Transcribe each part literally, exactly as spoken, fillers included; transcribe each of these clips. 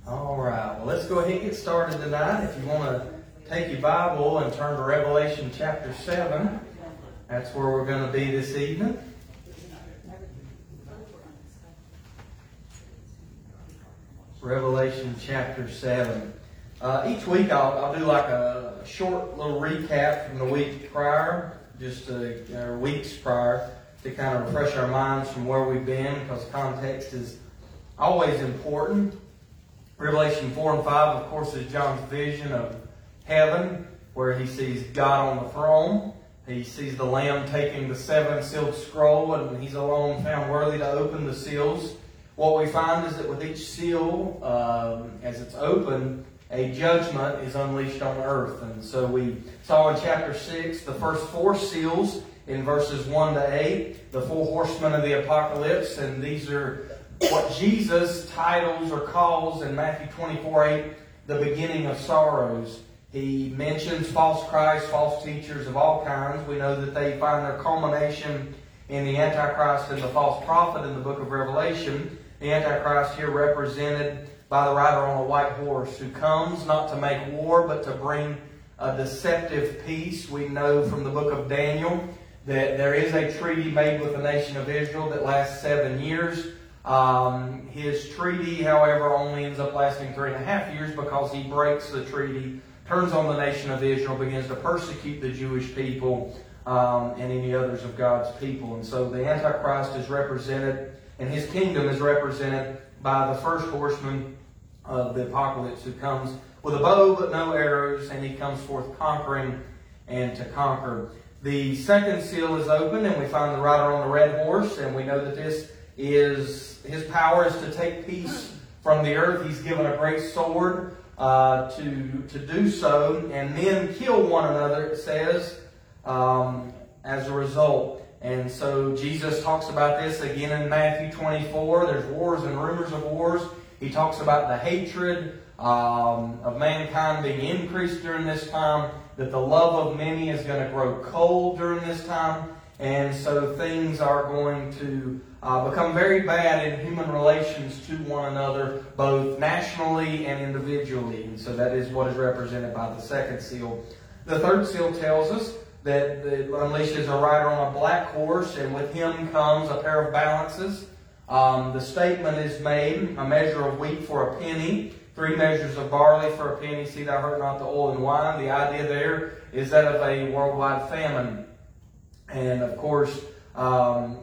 All right, well, let's go ahead and get started tonight. If you want to take your Bible and turn to Revelation chapter seven, that's where we're going to be this evening. Revelation chapter seven. Uh, each week I'll, I'll do like a short little recap from the week prior, just uh, or weeks prior, to kind of refresh our minds from where we've been, because context is always important. Revelation four and five, of course, is John's vision of heaven, where he sees God on the throne. He sees the Lamb taking the seven-sealed scroll, and he's alone found worthy to open the seals. What we find is that with each seal, um, as it's opened, a judgment is unleashed on earth. And so we saw in chapter six the first four seals in verses one to eight, the four horsemen of the apocalypse, and these are what Jesus titles or calls in Matthew twenty-four eight the beginning of sorrows. He mentions false Christs, false teachers of all kinds. We know that they find their culmination in the Antichrist and the false prophet in the book of Revelation. The Antichrist here represented by the rider on a white horse, who comes not to make war but to bring a deceptive peace. We know from the book of Daniel that there is a treaty made with the nation of Israel that lasts seven years. Um, his treaty, however, only ends up lasting three and a half years because he breaks the treaty, turns on the nation of Israel, begins to persecute the Jewish people um, and any others of God's people. And so the Antichrist is represented, and his kingdom is represented by the first horseman of the apocalypse, who comes with a bow but no arrows, and he comes forth conquering and to conquer. The second seal is open, and we find the rider on the red horse, and we know that this is his power is to take peace from the earth. He's given a great sword uh, to to do so, and men kill one another, it says, um, as a result. And so Jesus talks about this again in Matthew twenty-four. There's wars and rumors of wars. He talks about the hatred um, of mankind being increased during this time, that the love of many is going to grow cold during this time. And so things are going to uh, become very bad in human relations to one another, both nationally and individually. And so that is what is represented by the second seal. The third seal tells us that it unleashes a rider on a black horse, and with him comes a pair of balances. Um, the statement is made, a measure of wheat for a penny, three measures of barley for a penny. See thou hurt not the oil and wine. The idea there is that of a worldwide famine. And of course, um,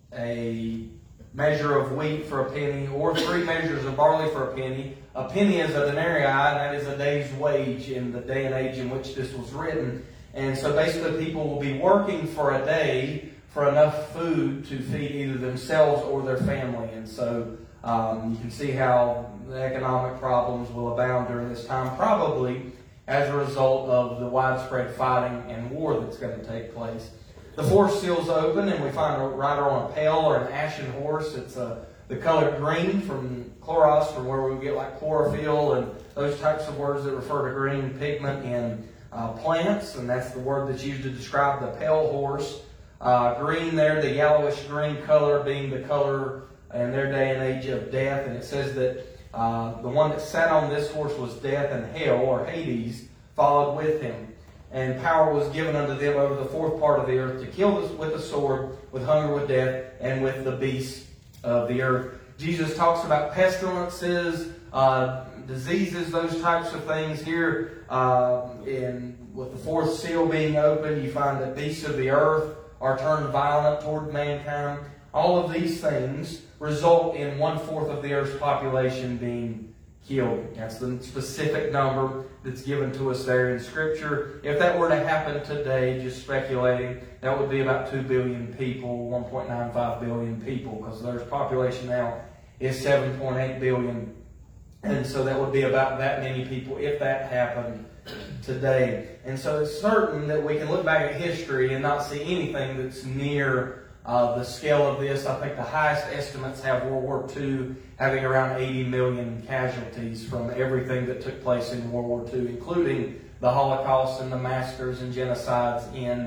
a measure of wheat for a penny, or three measures of barley for a penny. A penny is a denarii, and that is a day's wage in the day and age in which this was written. And so basically people will be working for a day for enough food to feed either themselves or their family. And so um, you can see how the economic problems will abound during this time, probably as a result of the widespread fighting and war that's going to take place. The fourth seal's open, and we find a rider on a pale or an ashen horse. It's uh, the color green from chloros, from where we get like chlorophyll and those types of words that refer to green pigment in uh, plants, and that's the word that's used to describe the pale horse. Uh, green there, the yellowish green color being the color in their day and age of death. And it says that uh, the one that sat on this horse was death, and hell, or Hades, followed with him. And power was given unto them over the fourth part of the earth to kill with the sword, with hunger, with death, and with the beasts of the earth. Jesus talks about pestilences, uh, diseases, those types of things. Here, uh, in with the fourth seal being open, you find that beasts of the earth are turned violent toward mankind. All of these things result in one-fourth of the earth's population being killed. That's the specific number that's given to us there in Scripture. If that were to happen today, just speculating, that would be about two billion people, one point nine five billion people, because the earth's population now is seven point eight billion. And so that would be about that many people if that happened today. And so it's certain that we can look back at history and not see anything that's near uh, the scale of this. I think the highest estimates have World War Two having around eighty million casualties from everything that took place in World War Two, including the Holocaust and the massacres and genocides in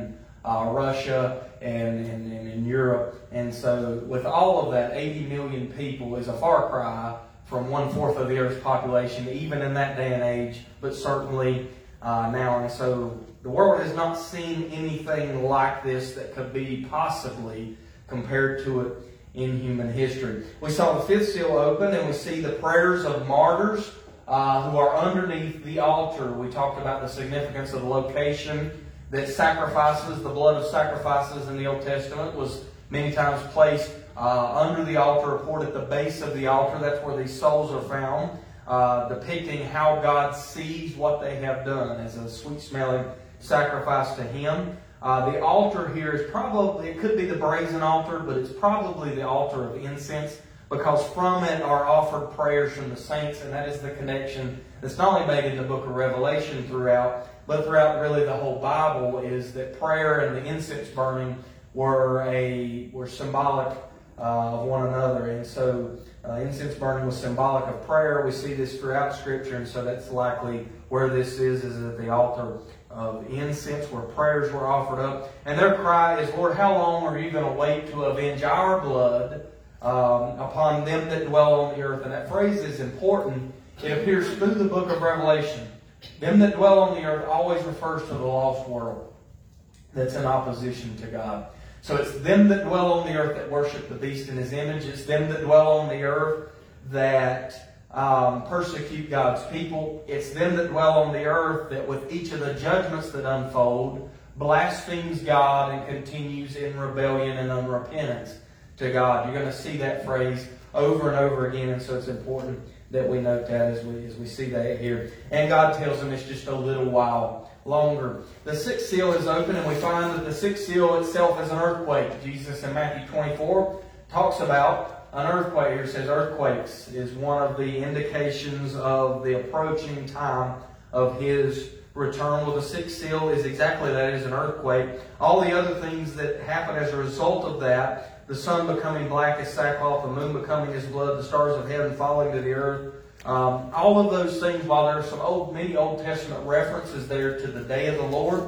uh, Russia and, and, and in Europe. And so with all of that, eighty million people is a far cry from one-fourth of the Earth's population, even in that day and age, but certainly uh, now. And so the world has not seen anything like this that could be possibly compared to it in human history. We saw the fifth seal open, and we see the prayers of martyrs uh, who are underneath the altar. We talked about the significance of the location that sacrifices, the blood of sacrifices in the Old Testament was many times placed uh, under the altar, poured at the base of the altar. That's where these souls are found, uh, depicting how God sees what they have done as a sweet-smelling sacrifice to Him. Uh, the altar here is probably, it could be the brazen altar, but it's probably the altar of incense, because from it are offered prayers from the saints, and that is the connection that's not only made in the book of Revelation throughout, but throughout really the whole Bible, is that prayer and the incense burning were a were symbolic uh, of one another. And so uh, incense burning was symbolic of prayer. We see this throughout Scripture, and so that's likely where this is, is at the altar of incense, where prayers were offered up. And their cry is, Lord, how long are you going to wait to avenge our blood um, upon them that dwell on the earth? And that phrase is important. It appears through the book of Revelation. Them that dwell on the earth always refers to the lost world that's in opposition to God. So it's them that dwell on the earth that worship the beast in his image. It's them that dwell on the earth that Um, persecute God's people. It's them that dwell on the earth that with each of the judgments that unfold blasphemes God and continues in rebellion and unrepentance to God. You're going to see that phrase over and over again, and so it's important that we note that as we as we see that here. And God tells them it's just a little while longer. The sixth seal is open, and we find that the sixth seal itself is an earthquake. Jesus in Matthew twenty-four talks about an earthquake. Here it says earthquakes is one of the indications of the approaching time of His return. Well, the sixth seal is exactly that, is an earthquake. All the other things that happen as a result of that, the sun becoming black as sackcloth, the moon becoming as blood, the stars of heaven falling to the earth, um, all of those things, while there are some old, many Old Testament references there to the day of the Lord,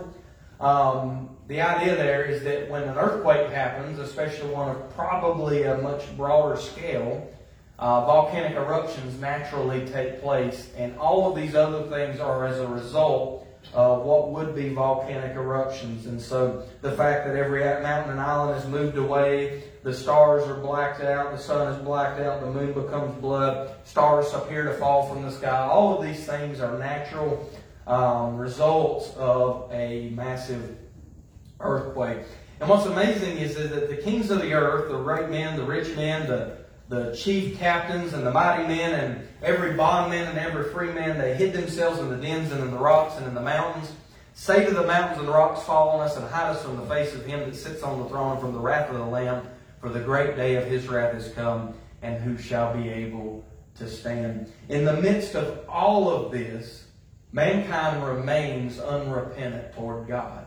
um, the idea there is that when an earthquake happens, especially one of probably a much broader scale, uh, volcanic eruptions naturally take place. And all of these other things are as a result of what would be volcanic eruptions. And so the fact that every mountain and island is moved away, the stars are blacked out, the sun is blacked out, the moon becomes blood, stars appear to fall from the sky. All of these things are natural um, results of a massive earthquake. And what's amazing is that the kings of the earth, the great men, the rich men, the, the chief captains and the mighty men, and every bondman and every free man, they hid themselves in the dens and in the rocks and in the mountains. Say to the mountains and the rocks, fall on us and hide us from the face of him that sits on the throne and from the wrath of the Lamb, for the great day of his wrath is come, and who shall be able to stand? In the midst of all of this, mankind remains unrepentant toward God.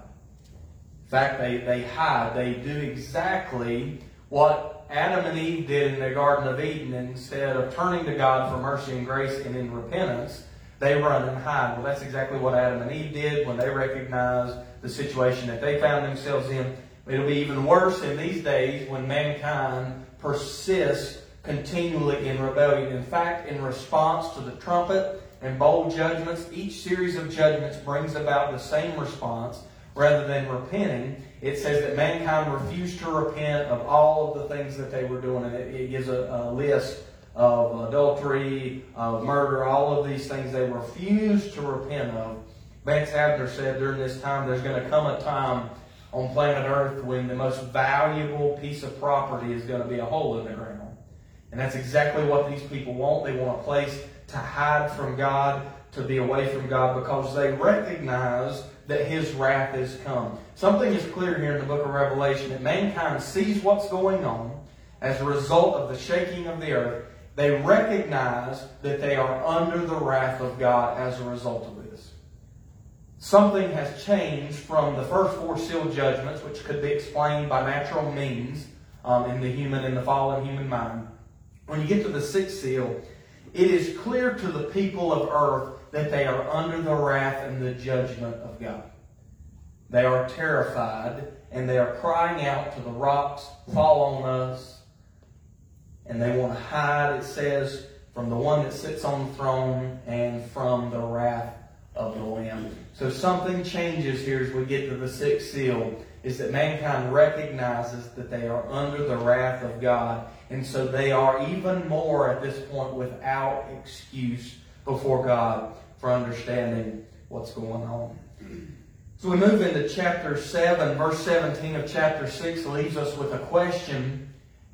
In fact, they, they hide. They do exactly what Adam and Eve did in the Garden of Eden. Instead of turning to God for mercy and grace and in repentance, they run and hide. Well, that's exactly what Adam and Eve did when they recognized the situation that they found themselves in. It'll be even worse in these days when mankind persists continually in rebellion. In fact, in response to the trumpet and bold judgments, each series of judgments brings about the same response. Rather than repenting, it says that mankind refused to repent of all of the things that they were doing. And it, it gives a, a list of adultery, of murder, all of these things they refused to repent of. Vance Havner said during this time, there's going to come a time on planet Earth when the most valuable piece of property is going to be a hole in the ground. And that's exactly what these people want. They want a place to hide from God, to be away from God, because they recognize that His wrath is come. Something is clear here in the book of Revelation, that mankind sees what's going on as a result of the shaking of the earth. They recognize that they are under the wrath of God as a result of this. Something has changed from the first four sealed judgments, which could be explained by natural means um, in the human, in the fallen human mind. When you get to the sixth seal, it is clear to the people of earth that they are under the wrath and the judgment of God. They are terrified, and they are crying out to the rocks, fall on us. And they want to hide, it says, from the one that sits on the throne and from the wrath of the Lamb. So something changes here as we get to the sixth seal, is that mankind recognizes that they are under the wrath of God. And so they are even more at this point without excuse before God for understanding what's going on. So we move into chapter seven. Verse seventeen of chapter six leaves us with a question.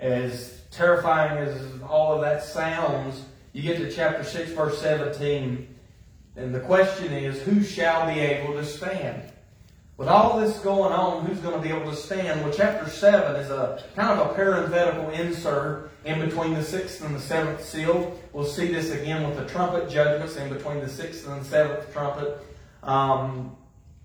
As terrifying as all of that sounds, you get to chapter six, verse seventeen, and the question is, who shall be able to stand? With all this going on, who's going to be able to stand? Well, chapter seven is a kind of a parenthetical insert in between the sixth and the seventh seal. We'll see this again with the trumpet judgments in between the sixth and the seventh trumpet. Um,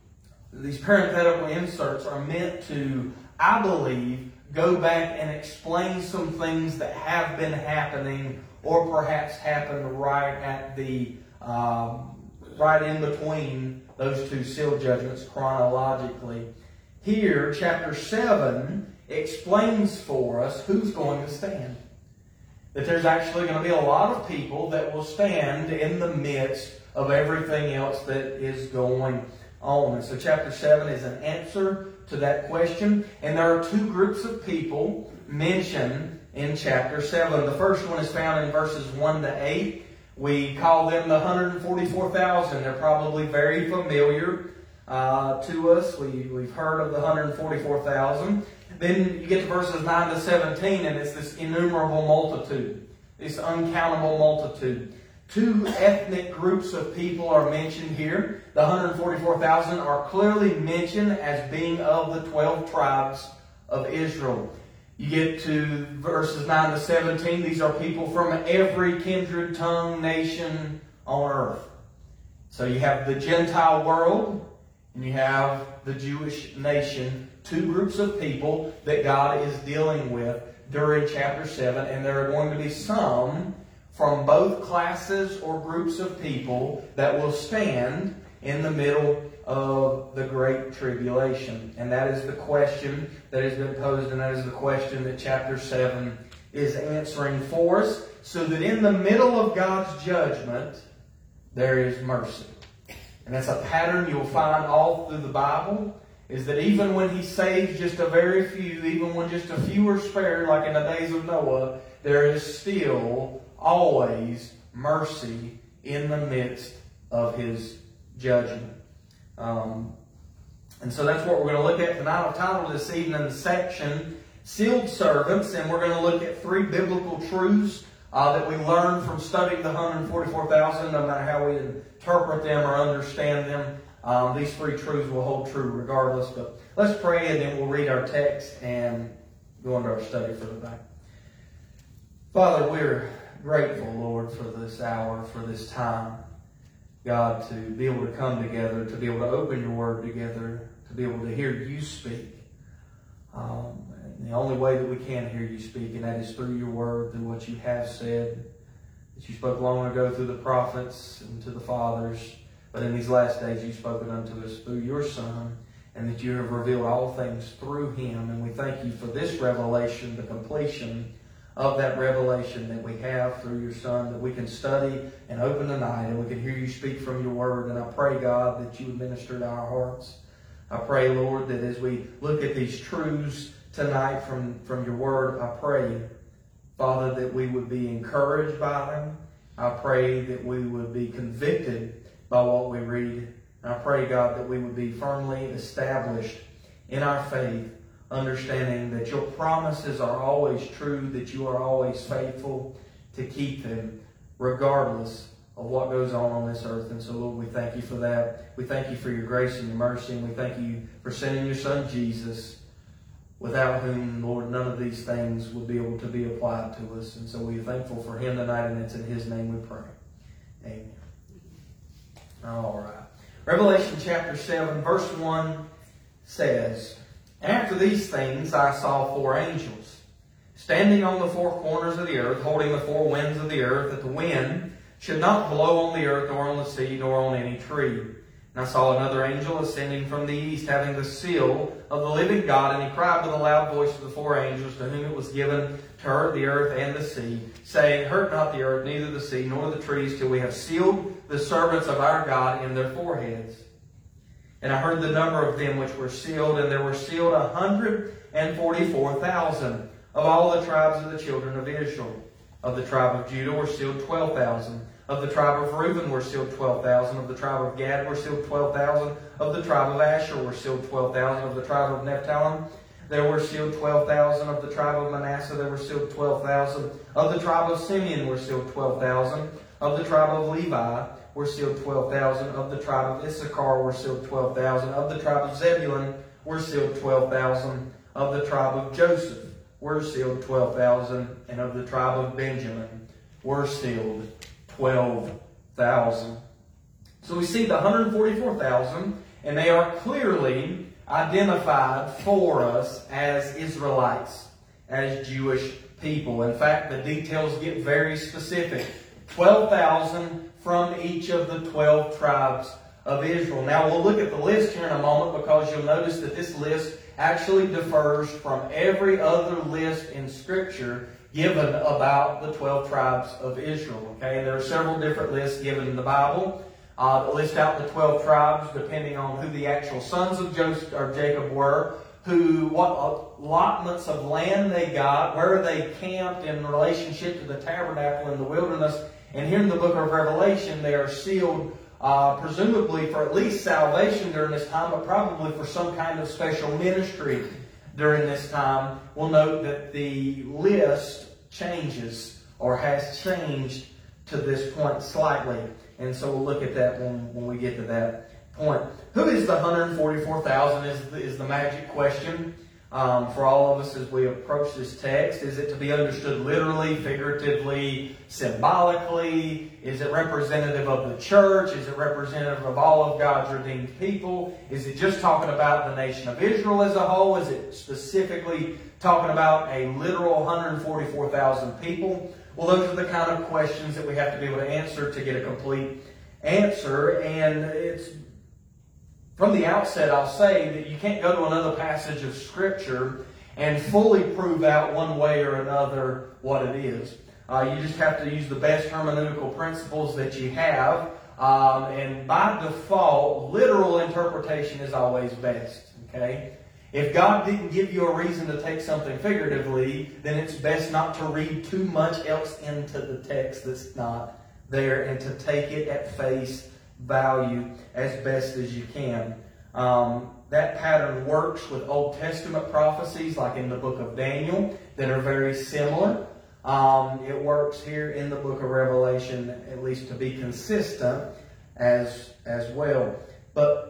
these parenthetical inserts are meant to, I believe, go back and explain some things that have been happening or perhaps happened right at the um, right in between those two seal judgments chronologically. Here, chapter seven explains for us who's going to stand. That there's actually going to be a lot of people that will stand in the midst of everything else that is going on. And so chapter seven is an answer to that question. And there are two groups of people mentioned in chapter seven. The first one is found in verses one to eight. We call them the one hundred forty-four thousand. They're probably very familiar uh, to us. We, we've heard of the one hundred forty-four thousand. Then you get to verses nine to seventeen, and it's this innumerable multitude, this uncountable multitude. Two ethnic groups of people are mentioned here. The one hundred forty-four thousand are clearly mentioned as being of the twelve tribes of Israel. You get to verses nine to seventeen. These are people from every kindred, tongue, nation on earth. So you have the Gentile world and you have the Jewish nation. Two groups of people that God is dealing with during chapter seven. And there are going to be some from both classes or groups of people that will stand in the middle of the Great Tribulation. And that is the question that has been posed, and that is the question that chapter seven is answering for us, so that in the middle of God's judgment, there is mercy. And that's a pattern you'll find all through the Bible, is that even when He saves just a very few, even when just a few are spared, like in the days of Noah, there is still always mercy in the midst of His judgment. Um, and so that's what we're going to look at tonight. I've titled this evening's section, Sealed Servants, and we're going to look at three biblical truths uh, that we learn from studying the one hundred forty-four thousand, no matter how we interpret them or understand them. Um, these three truths will hold true regardless. But let's pray, and then we'll read our text and go into our study for the day. Father, we're grateful, Lord, for this hour, for this time. God, to be able to come together, to be able to open your word together, to be able to hear you speak. Um, and the only way that we can hear you speak, and that is through your word, through what you have said, that you spoke long ago through the prophets and to the fathers. But in these last days, you've spoken unto us through your Son, and that you have revealed all things through him. And we thank you for this revelation, the completion of that revelation that we have through your Son, that we can study and open tonight, and we can hear you speak from your word. And I pray, God, that you would minister to our hearts. I pray, Lord, that as we look at these truths tonight from, from your word, I pray, Father, that we would be encouraged by them. I pray that we would be convicted by what we read. And I pray, God, that we would be firmly established in our faith, understanding that your promises are always true, that you are always faithful to keep them, regardless of what goes on on this earth. And so, Lord, we thank you for that. We thank you for your grace and your mercy, and we thank you for sending your Son, Jesus, without whom, Lord, none of these things would be able to be applied to us. And so we are thankful for him tonight, and it's in his name we pray. Amen. All right. Revelation chapter seven, verse one says, "After these things I saw four angels, standing on the four corners of the earth, holding the four winds of the earth, that the wind should not blow on the earth, nor on the sea, nor on any tree. And I saw another angel ascending from the east, having the seal of the living God, and he cried with a loud voice to the four angels, to whom it was given to hurt the earth and the sea, saying, Hurt not the earth, neither the sea, nor the trees, till we have sealed the servants of our God in their foreheads. And I heard the number of them which were sealed, and there were sealed a hundred and forty-four thousand of all the tribes of the children of Israel. Of the tribe of Judah were sealed twelve thousand. Of the tribe of Reuben were sealed twelve thousand. Of the tribe of Gad were sealed twelve thousand. Of the tribe of Asher were sealed twelve thousand. Of the tribe of Naphtali there were sealed twelve thousand. Of the tribe of Manasseh there were sealed twelve thousand. Of the tribe of Simeon were sealed twelve thousand. Of the tribe of Levi were sealed twelve thousand. Of the tribe of Issachar were sealed twelve thousand. Of the tribe of Zebulun were sealed twelve thousand. Of the tribe of Joseph were sealed twelve thousand. And of the tribe of Benjamin were sealed twelve thousand. So we see the one hundred forty-four thousand, and they are clearly identified for us as Israelites, as Jewish people. In fact, the details get very specific. twelve thousand from each of the twelve tribes of Israel. Now, we'll look at the list here in a moment, because you'll notice that this list actually differs from every other list in Scripture given about the twelve tribes of Israel. Okay, there are several different lists given in the Bible uh, that list out the twelve tribes depending on who the actual sons of Joseph or Jacob were, who what allotments of land they got, where they camped in relationship to the tabernacle in the wilderness. And here in the book of Revelation, they are sealed uh, presumably for at least salvation during this time, but probably for some kind of special ministry during this time. We'll note that the list changes, or has changed to this point slightly. And so we'll look at that when, when we get to that point. Who is the one hundred forty-four thousand is the, is the magic question um, for all of us as we approach this text. Is it to be understood literally, figuratively, symbolically? Is it representative of the church? Is it representative of all of God's redeemed people? Is it just talking about the nation of Israel as a whole? Is it specifically talking about a literal one hundred forty-four thousand people? Well, those are the kind of questions that we have to be able to answer to get a complete answer. And it's from the outset, I'll say that you can't go to another passage of Scripture and fully prove out one way or another what it is. Uh, you just have to use the best hermeneutical principles that you have. Um, and by default, literal interpretation is always best. Okay? If God didn't give you a reason to take something figuratively, then it's best not to read too much else into the text that's not there, and to take it at face value as best as you can. Um, that pattern works with Old Testament prophecies, like in the book of Daniel, that are very similar. Um, it works here in the book of Revelation, at least to be consistent as, as well. But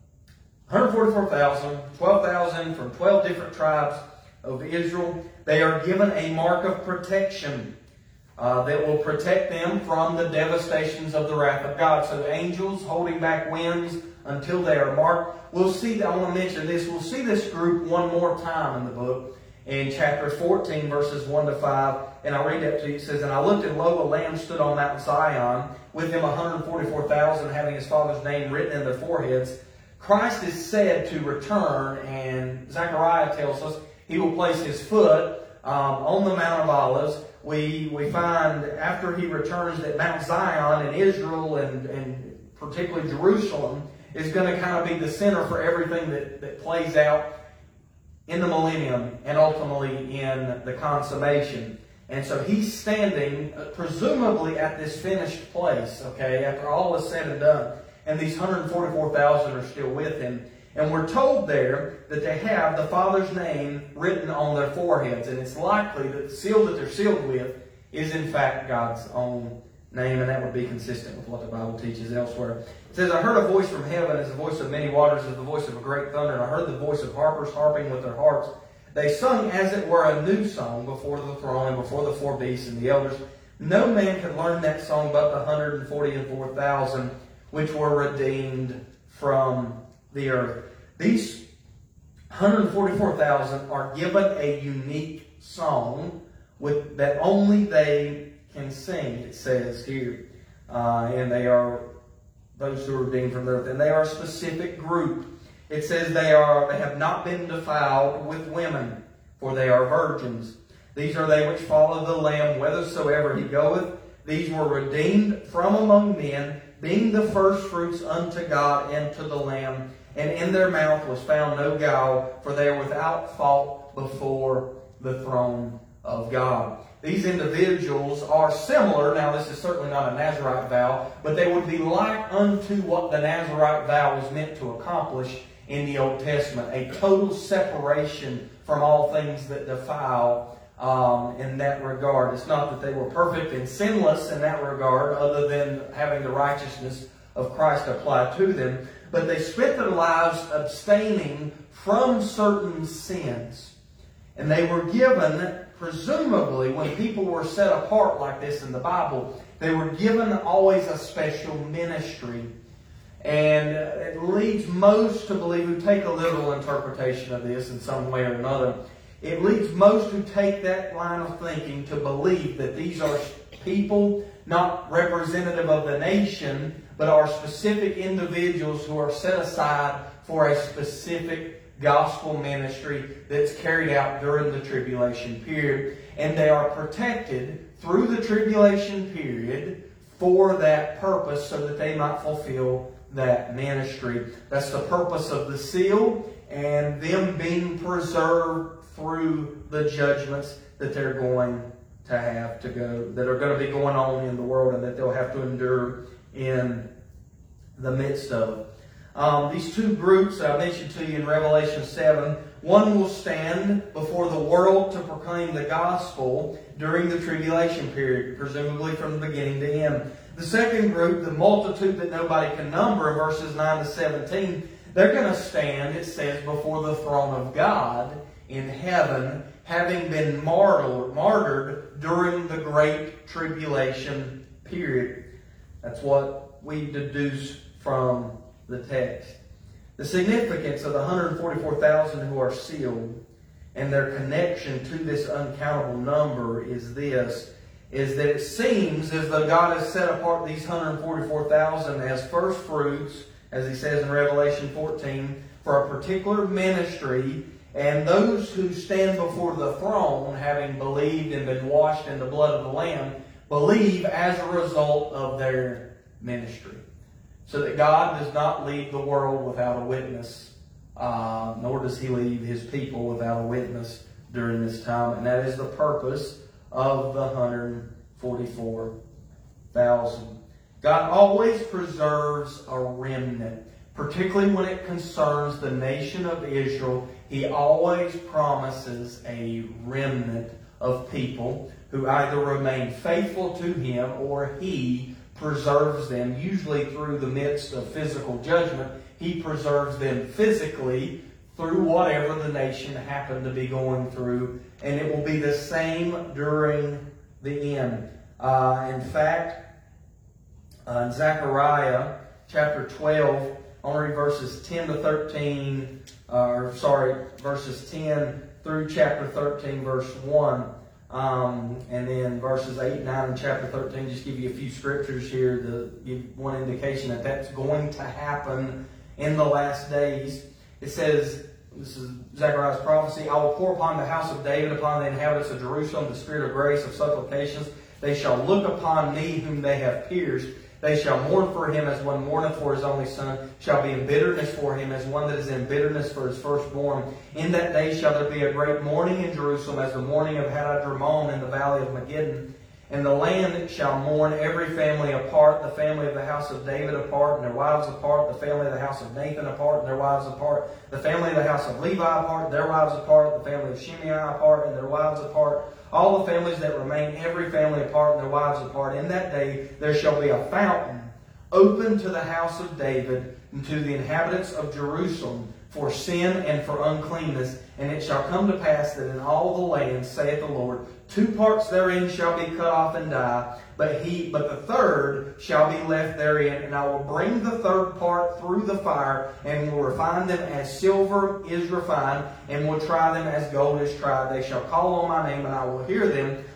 one hundred forty-four thousand, twelve thousand from twelve different tribes of Israel, they are given a mark of protection uh, that will protect them from the devastations of the wrath of God. So angels holding back winds until they are marked. We'll see, I want to mention this, we'll see this group one more time in the book. In chapter fourteen, verses one to five, and I'll read that to you. It says, And I looked, and lo, a lamb stood on Mount Zion, with him one hundred forty-four thousand, having his father's name written in their foreheads. Christ is said to return, and Zechariah tells us he will place his foot um, on the Mount of Olives. We we find after he returns that Mount Zion in Israel, and, and particularly Jerusalem, is going to kind of be the center for everything that, that plays out in the millennium and ultimately in the consummation. And so he's standing uh, presumably at this finished place, okay, after all is said and done. And these one hundred forty-four thousand are still with him. And we're told there that they have the Father's name written on their foreheads. And it's likely that the seal that they're sealed with is in fact God's own name. And that would be consistent with what the Bible teaches elsewhere. It says, I heard a voice from heaven as the voice of many waters, as the voice of a great thunder. And I heard the voice of harpers harping with their harps. They sung as it were a new song before the throne and before the four beasts and the elders. No man could learn that song but the one hundred forty-four thousand which were redeemed from the earth. These one hundred forty-four thousand are given a unique song with that only they can sing, it says here. Uh, and they are those who are redeemed from the earth. And they are a specific group. It says they are they have not been defiled with women, for they are virgins. These are they which follow the Lamb whithersoever he goeth. These were redeemed from among men, being the firstfruits unto God and to the Lamb. And in their mouth was found no guile, for they are without fault before the throne of God. These individuals are similar. Now, this is certainly not a Nazirite vow, but they would be like unto what the Nazirite vow was meant to accomplish in the Old Testament. A total separation from all things that defile um, in that regard. It's not that they were perfect and sinless in that regard, other than having the righteousness of Christ applied to them. But they spent their lives abstaining from certain sins. And they were given, presumably, when people were set apart like this in the Bible, they were given always a special ministry. And it leads most to believe, who take a literal interpretation of this in some way or another, it leads most who take that line of thinking to believe that these are people not representative of the nation, but are specific individuals who are set aside for a specific gospel ministry that's carried out during the tribulation period. And they are protected through the tribulation period for that purpose, so that they might fulfill that ministry. That's the purpose of the seal, and them being preserved through the judgments that they're going to have to go, that are going to be going on in the world, and that they'll have to endure in the midst of. Um, these two groups I mentioned to you in Revelation seven, one will stand before the world to proclaim the gospel during the tribulation period, presumably from the beginning to end. The second group, the multitude that nobody can number, in verses nine to seventeen, they're going to stand, it says, before the throne of God in heaven, having been martyred, martyred during the great tribulation period. That's what we deduce from the text. The significance of the one hundred forty-four thousand who are sealed and their connection to this uncountable number is this, is that it seems as though God has set apart these one hundred forty-four thousand as first fruits, as he says in Revelation fourteen, for a particular ministry, and those who stand before the throne, having believed and been washed in the blood of the Lamb, believe as a result of their ministry. So that God does not leave the world without a witness, uh, nor does he leave his people without a witness during this time. And that is the purpose of the one hundred forty-four thousand. God always preserves a remnant, particularly when it concerns the nation of Israel. He always promises a remnant of people who either remain faithful to him or he preserves them, usually through the midst of physical judgment. He preserves them physically through whatever the nation happened to be going through. And it will be the same during the end. Uh, in fact, uh, in Zechariah chapter twelve, only verses ten to thirteen, uh, or sorry, verses ten through chapter thirteen, verse one. Um, and then verses eight, nine, and chapter thirteen, just give you a few scriptures here to give one indication that that's going to happen in the last days. It says, this is Zechariah's prophecy, I will pour upon the house of David, upon the inhabitants of Jerusalem, the spirit of grace, of supplications. They shall look upon me whom they have pierced. They shall mourn for him as one mourneth for his only son, shall be in bitterness for him as one that is in bitterness for his firstborn. In that day shall there be a great mourning in Jerusalem, as the mourning of Hadad-Rimmon in the valley of Megiddon. And the land shall mourn every family apart, the family of the house of David apart, and their wives apart, the family of the house of Nathan apart, and their wives apart, the family of the house of Levi apart, their wives apart, the family of Shimei apart, and their wives apart, all the families that remain, every family apart, and their wives apart. In that day there shall be a fountain open to the house of David, and to the inhabitants of Jerusalem, for sin and for uncleanness. And it shall come to pass that in all the land, saith the Lord, two parts therein shall be cut off and die, but he, but the third shall be left therein. And I will bring the third part through the fire, and will refine them as silver is refined, and will try them as gold is tried. They shall call on my name, and I will hear them.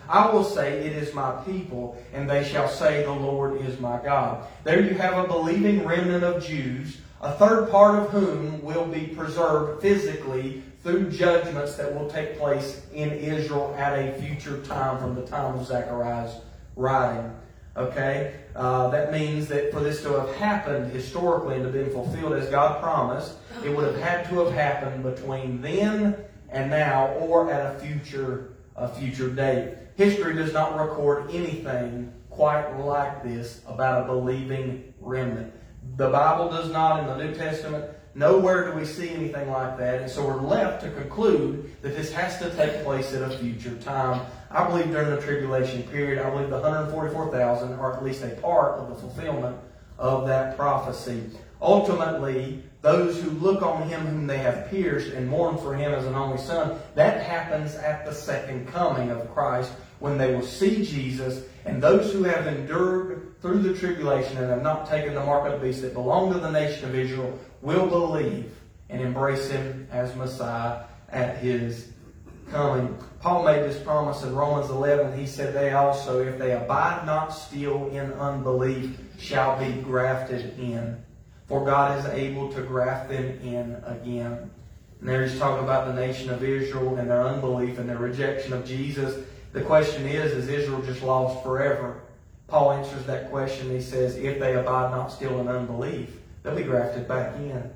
I will say, it is my people, and they shall say, the Lord is my God. There you have a believing remnant of Jews, a third part of whom will be preserved physically through judgments that will take place in Israel at a future time from the time of Zechariah's writing. Okay? Uh, that means that for this to have happened historically and to be fulfilled as God promised, it would have had to have happened between then and now, or at a future, a future date. History does not record anything quite like this about a believing remnant. The Bible does not in the New Testament. Nowhere do we see anything like that. And so we're left to conclude that this has to take place at a future time. I believe during the tribulation period, I believe the one hundred forty-four thousand are at least a part of the fulfillment of that prophecy. Ultimately, those who look on him whom they have pierced and mourn for him as an only son, that happens at the second coming of Christ, when they will see Jesus. And those who have endured through the tribulation and have not taken the mark of the beast that belong to the nation of Israel will believe and embrace him as Messiah at his coming. Paul made this promise in Romans eleven. He said, they also, if they abide not still in unbelief, shall be grafted in. For God is able to graft them in again. And there he's talking about the nation of Israel and their unbelief and their rejection of Jesus. The question is, is Israel just lost forever? Paul answers that question. He says, if they abide not still in unbelief, they'll be grafted back in.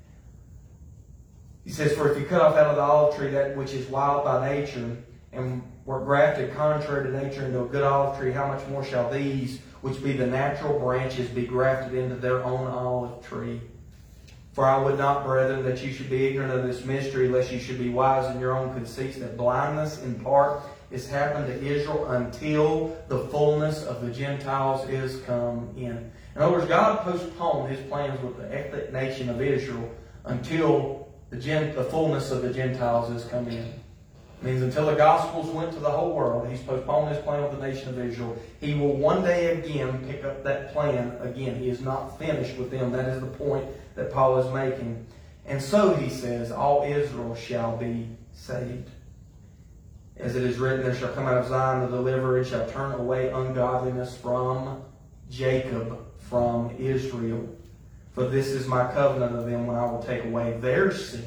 He says, for if you cut off out of the olive tree that which is wild by nature, and were grafted contrary to nature into a good olive tree, how much more shall these, which be the natural branches, be grafted into their own olive tree? For I would not, brethren, that you should be ignorant of this mystery, lest you should be wise in your own conceits, that blindness in part is happened to Israel until the fullness of the Gentiles is come in. In other words, God postponed his plans with the ethnic nation of Israel until the, gen- the fullness of the Gentiles is come in. It means until the Gospels went to the whole world, he's postponed his plan with the nation of Israel. He will one day again pick up that plan again. He is not finished with them. That is the point that Paul is making. And so he says, all Israel shall be saved. As it is written, there shall come out of Zion the deliverer, and shall turn away ungodliness from Jacob, from Israel. For this is my covenant of them when I will take away their sins.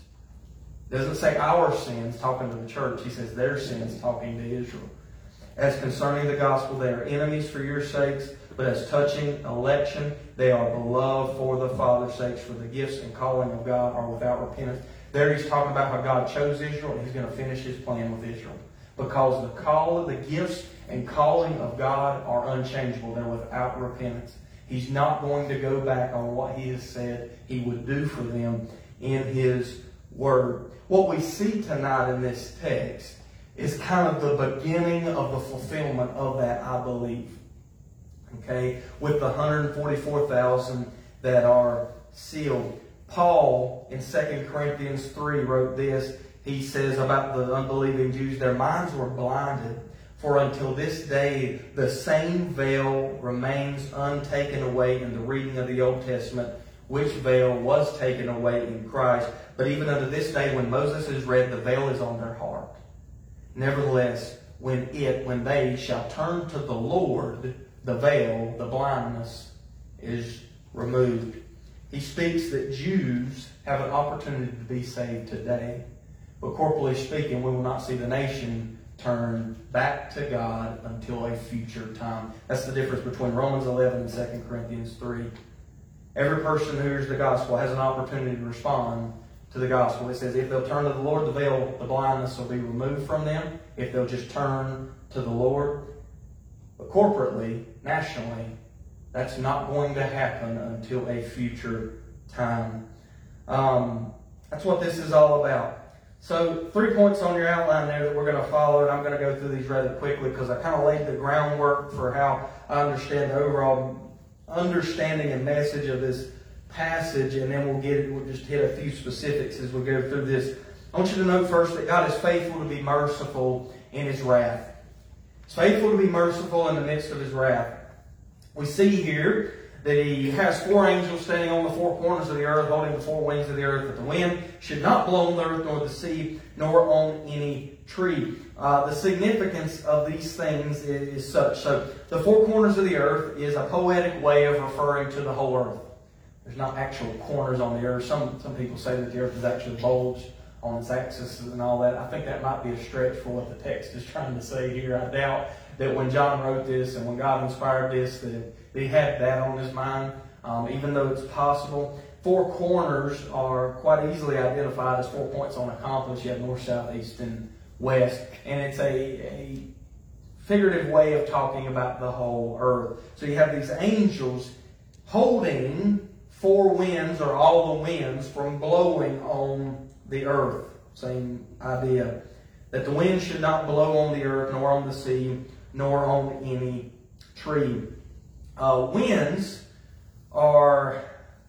It doesn't say our sins, talking to the church. He says their sins, talking to Israel. As concerning the gospel, they are enemies for your sakes, but as touching election, they are beloved for the Father's sakes, for the gifts and calling of God are without repentance. There he's talking about how God chose Israel, and he's going to finish his plan with Israel. Because the call, the gifts and calling of God are unchangeable. They're without repentance. He's not going to go back on what he has said he would do for them in his word. What we see tonight in this text is kind of the beginning of the fulfillment of that, I believe. Okay? With the one hundred forty-four thousand that are sealed. Paul, in Second Corinthians three, wrote this. He says about the unbelieving Jews, their minds were blinded. For until this day, the same veil remains untaken away in the reading of the Old Testament, which veil was taken away in Christ. But even unto this day, when Moses is read, the veil is on their heart. Nevertheless, when it, when they shall turn to the Lord, the veil, the blindness, is removed. He speaks that Jews have an opportunity to be saved today. But corporally speaking, we will not see the nation turn back to God until a future time. That's the difference between Romans eleven and Second Corinthians three. Every person who hears the gospel has an opportunity to respond to the gospel. It says if they'll turn to the Lord, the veil, the blindness will be removed from them. If they'll just turn to the Lord. But corporately, nationally, that's not going to happen until a future time. Um, that's what this is all about. So, three points on your outline there that we're going to follow, and I'm going to go through these rather quickly because I kind of laid the groundwork for how I understand the overall understanding and message of this passage, and then we'll get we'll just hit a few specifics as we go through this. I want you to note first that God is faithful to be merciful in his wrath. He's faithful to be merciful in the midst of his wrath. We see here that he has four angels standing on the four corners of the earth, holding the four winds of the earth, that the wind should not blow on the earth, nor the sea, nor on any tree. Uh, the significance of these things is, is such. So the four corners of the earth is a poetic way of referring to the whole earth. There's not actual corners on the earth. Some some people say that the earth is actually bulged on its axis and all that. I think that might be a stretch for what the text is trying to say here. I doubt that when John wrote this and when God inspired this, that he had that on his mind, um, even though it's possible. Four corners are quite easily identified as four points on a compass. You have north, south, east, and west. And it's a, a figurative way of talking about the whole earth. So you have these angels holding four winds, or all the winds, from blowing on the earth. Same idea. That the wind should not blow on the earth, nor on the sea, nor on any tree. Uh, winds are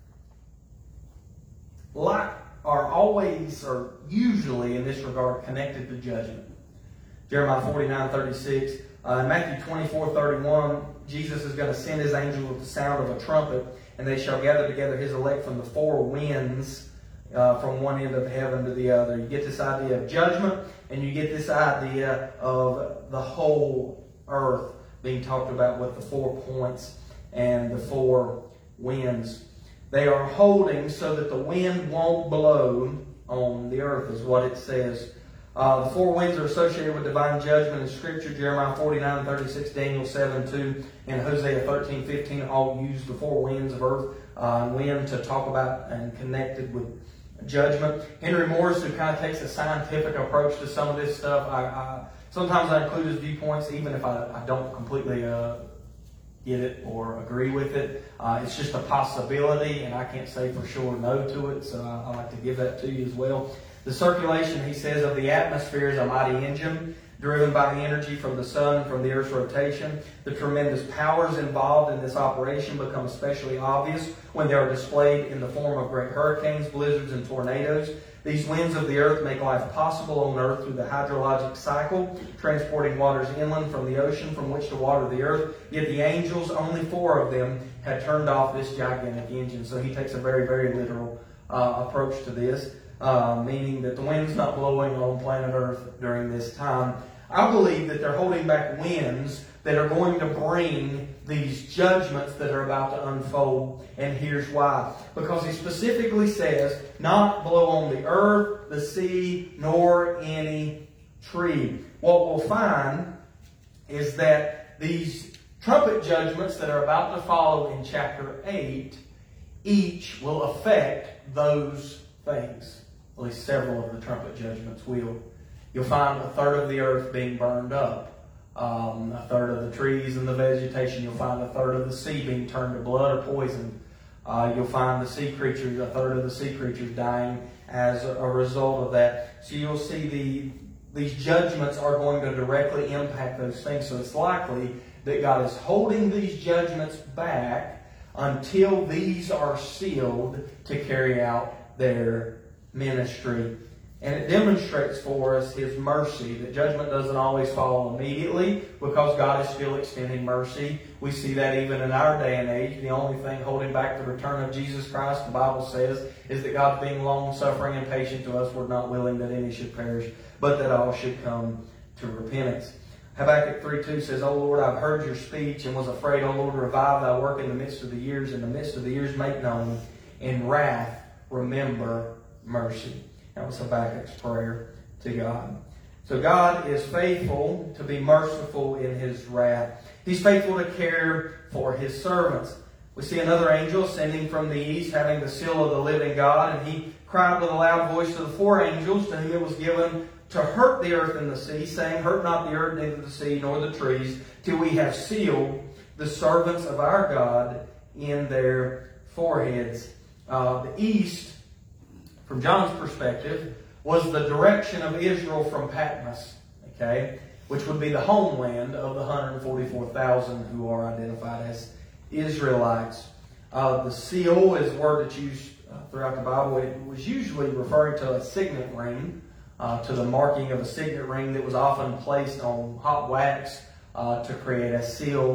like are always, or usually in this regard, connected to judgment. Jeremiah forty-nine thirty-six. Uh, in Matthew twenty-four thirty-one, Jesus is going to send his angels with the sound of a trumpet, and they shall gather together his elect from the four winds, uh, from one end of heaven to the other. You get this idea of judgment, and you get this idea of the whole earth being talked about with the four points and the four winds. They are holding so that the wind won't blow on the earth, is what it says. Uh, the four winds are associated with divine judgment in Scripture. Jeremiah forty-nine thirty-six, Daniel seven two, and Hosea thirteen fifteen all use the four winds of earth uh, and wind to talk about and connected with judgment. Henry Morris, who kind of takes a scientific approach to some of this stuff, I, I sometimes I include his viewpoints, even if I, I don't completely uh, get it or agree with it. Uh, it's just a possibility, and I can't say for sure no to it, so I, I like to give that to you as well. The circulation, he says, of the atmosphere is a mighty engine, driven by the energy from the sun and from the earth's rotation. The tremendous powers involved in this operation become especially obvious when they are displayed in the form of great hurricanes, blizzards, and tornadoes. These winds of the earth make life possible on earth through the hydrologic cycle, transporting waters inland from the ocean from which to water the earth. Yet the angels, only four of them, had turned off this gigantic engine. So he takes a very, very literal uh, approach to this. Uh, meaning that the wind's not blowing on planet Earth during this time. I believe that they're holding back winds that are going to bring these judgments that are about to unfold. And here's why. Because he specifically says, not blow on the earth, the sea, nor any tree. What we'll find is that these trumpet judgments that are about to follow in chapter eight, each will affect those things. At least several of the trumpet judgments will. You'll find a third of the earth being burned up. Um, a third of the trees and the vegetation. You'll find a third of the sea being turned to blood or poison. Uh, you'll find the sea creatures, a third of the sea creatures dying as a, a result of that. So you'll see the these judgments are going to directly impact those things. So it's likely that God is holding these judgments back until these are sealed to carry out their ministry. And it demonstrates for us His mercy, that judgment doesn't always fall immediately because God is still extending mercy. We see that even in our day and age. The only thing holding back the return of Jesus Christ, the Bible says, is that God, being long-suffering and patient to us, we're not willing that any should perish, but that all should come to repentance. Habakkuk three two says, O Lord, I've heard your speech and was afraid. O Lord, revive thy work in the midst of the years. In the midst of the years make known. In wrath remember mercy. That was Habakkuk's prayer to God. So God is faithful to be merciful in His wrath. He's faithful to care for His servants. We see another angel ascending from the east, having the seal of the living God, and he cried with a loud voice to the four angels to whom it was given to hurt the earth and the sea, saying, Hurt not the earth, neither the sea, nor the trees, till we have sealed the servants of our God in their foreheads. Uh, the east, from John's perspective, was the direction of Israel from Patmos, okay, which would be the homeland of the one hundred forty-four thousand who are identified as Israelites. Uh, the seal is a word that's used uh, throughout the Bible. It was usually referring to a signet ring, uh, to the marking of a signet ring that was often placed on hot wax uh, to create a seal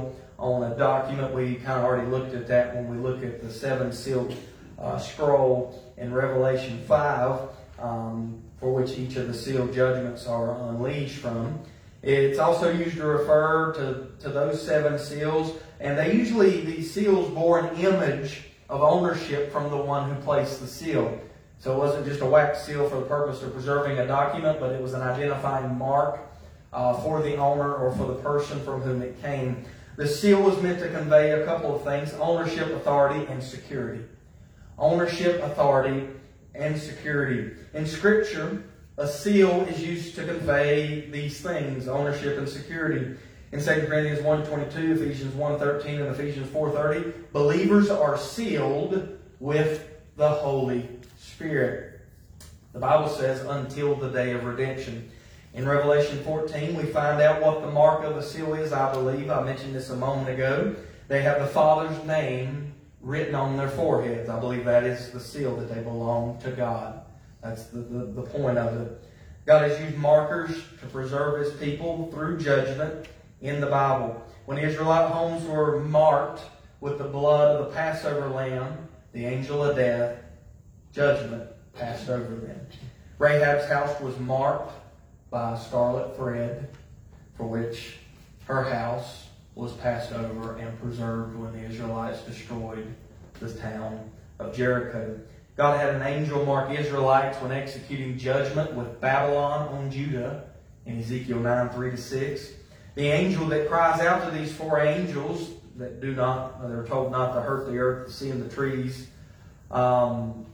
on a document. We kind of already looked at that when we look at the seven sealed uh, scroll in Revelation five, um, for which each of the sealed judgments are unleashed from. It's also used to refer to, to those seven seals, and they usually, these seals bore an image of ownership from the one who placed the seal. So it wasn't just a wax seal for the purpose of preserving a document, but it was an identifying mark uh, for the owner or for the person from whom it came. The seal was meant to convey a couple of things: ownership, authority, and security. Ownership, authority, and security. In Scripture, a seal is used to convey these things: ownership and security. In Second Corinthians one twenty-two, Ephesians one thirteen, and Ephesians four thirty, believers are sealed with the Holy Spirit. The Bible says, until the day of redemption. In Revelation fourteen, we find out what the mark of the seal is, I believe. I mentioned this a moment ago. They have the Father's name written on their foreheads. I believe that is the seal, that they belong to God. That's the, the, the point of it. God has used markers to preserve His people through judgment in the Bible. When the Israelite homes were marked with the blood of the Passover lamb, the angel of death, judgment passed over them. Rahab's house was marked by a scarlet thread, for which her house was passed over and preserved when the Israelites destroyed the town of Jericho. God had an angel mark Israelites when executing judgment with Babylon on Judah in Ezekiel nine, three to six. The angel that cries out to these four angels that do not, they're told not to hurt the earth, the sea, and the trees, um,